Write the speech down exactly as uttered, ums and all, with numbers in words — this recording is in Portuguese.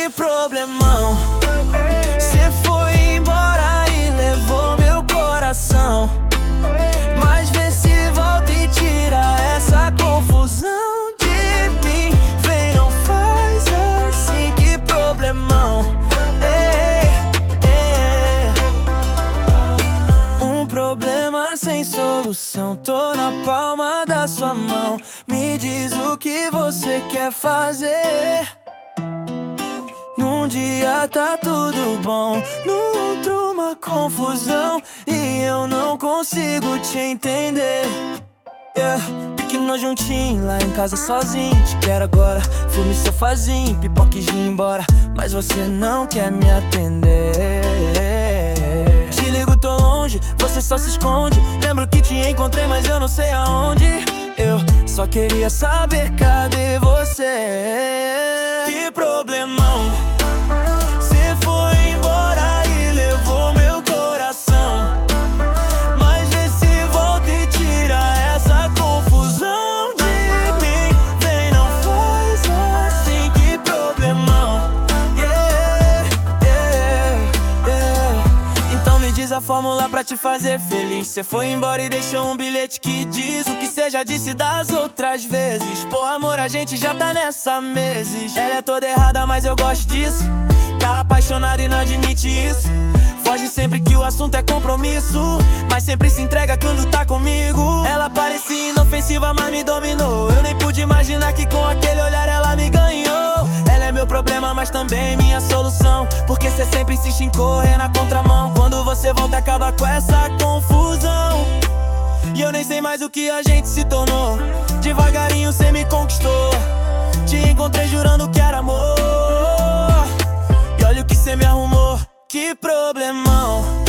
Que problemão. Cê foi embora e levou meu coração. Mas vê se volta e tira essa confusão de mim. Vem, não faz assim, que problemão. Ei, ei. Um problema sem solução, tô na palma da sua mão. Me diz o que você quer fazer. Num dia tá tudo bom, no outro uma confusão, e eu não consigo te entender. Yeah. Pique nós juntinho, lá em casa sozinho. Te quero agora, filme sofazinho, pipoca e gin embora, mas você não quer me atender. Te ligo, tô longe, você só se esconde. Lembro que te encontrei, mas eu não sei aonde. Eu só queria saber, cadê você? Que problemão. Cê foi embora e levou meu coração. Mas vê se volta e tira essa confusão de mim. Vem, não faz assim, que problemão. Yeah, yeah, yeah. Então me diz a fórmula pra te fazer feliz. Cê foi embora e deixou um bilhete que diz o que cê já disse das outras vezes. Pô, amor, a gente já tá nessa há meses. Ela é toda errada, mas eu gosto disso. Tá apaixonado e não admite isso. Foge sempre que o assunto é compromisso, mas sempre se entrega quando tá comigo. Ela parecia inofensiva, mas me dominou. Eu nem pude imaginar que com aquele olhar ela me ganhou. Ela é meu problema, mas também minha solução, porque cê sempre insiste em correr na contramão. Quando você volta, acaba com essa confusão, e eu nem sei mais o que a gente se tornou. Devagarinho cê me conquistou. Te encontrei jurando que era amor, e olha o que cê me arrumou. Que problemão.